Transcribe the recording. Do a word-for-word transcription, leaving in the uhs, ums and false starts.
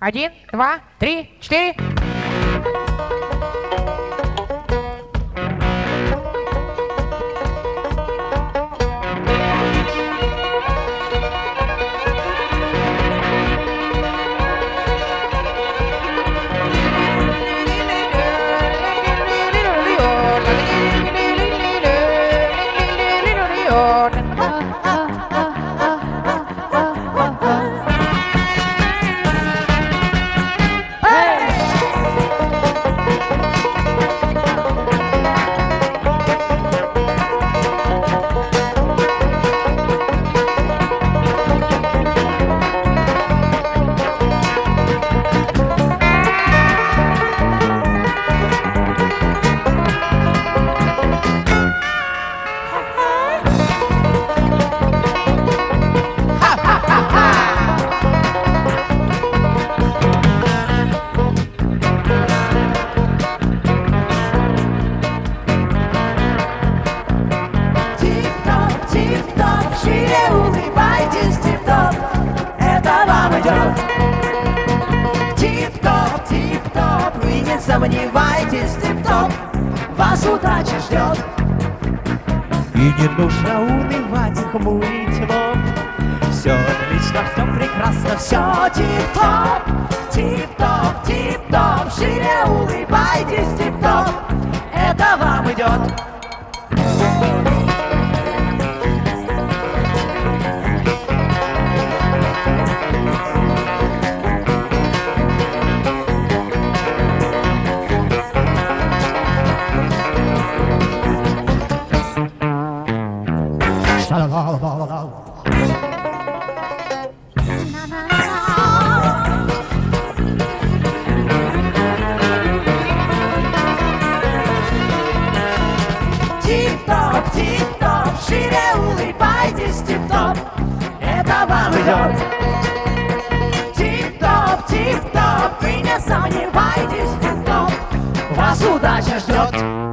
Один, два, три, четыре. Тип-топ, тип-топ, вы не сомневайтесь, тип-топ, вас удача ждет. И не нужно унывать, хмурить лоб. Все отлично, все прекрасно, Все тип-топ, тип-топ, тип-топ, шире улыбайтесь, тип-топ, это вам идет. Тип-топ, тип-топ, шире улыбайтесь, тип-топ, это вам идет. Тип-топ, тип-топ, вы не сомневайтесь, тип-топ, вас удача ждет.